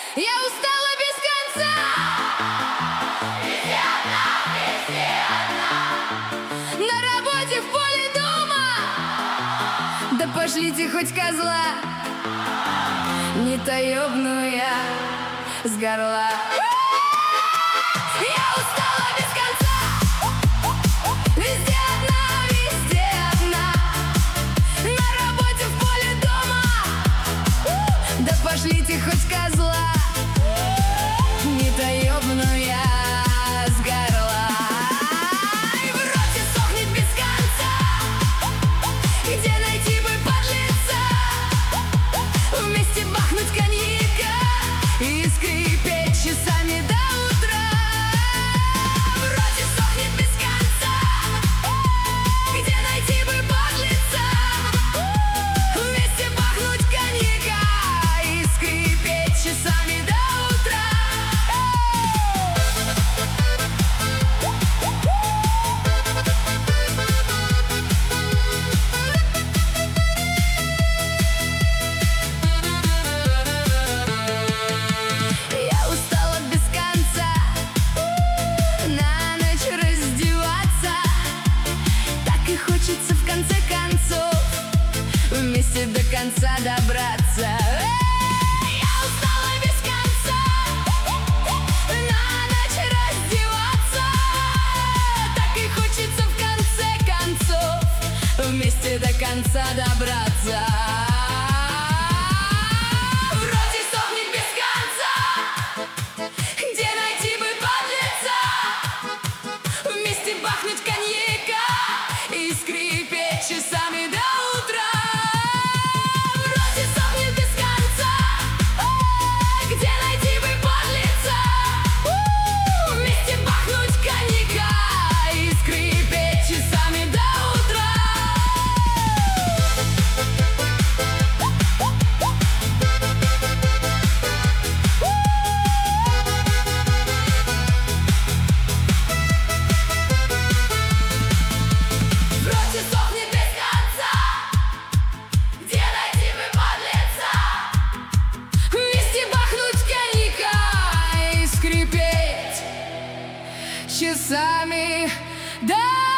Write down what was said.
Я устала без конца. Везде одна, везде одна. На работе, в поле, дома. Да пошлите хоть козла, не таёбную с горла. Я устала без конца. Везде одна, везде одна. На работе, в поле, дома. Да пошлите хоть козла, не таёбную с горла. И в роте сохнет без конца. Где найти бы подлеца? Вместе бахнуть коньяка и скрипеть часами до утра. В роте сохнет без конца. Где найти бы подлеца? Вместе бахнуть коньяка и скрипеть часами до утра. Я устала без конца на ночь раздеваться. Так и хочется в конце концов вместе до конца добраться. Я устала без конца на ночь раздеваться. Так и хочется в конце концов вместе до конца добраться. Вроде сохнет без конца. Где найти бы подлеца? Вместе бахнуть коньяка и скрипеть часами до утра. Вроде сохнет без конца. Где найти бы подлеца? Вместе бахнуть коньяка и скрипеть часами до утра. Вроде сохнет без конца. Где найти бы подлеца? Вместе бахнуть коньяка и скрипеть часами до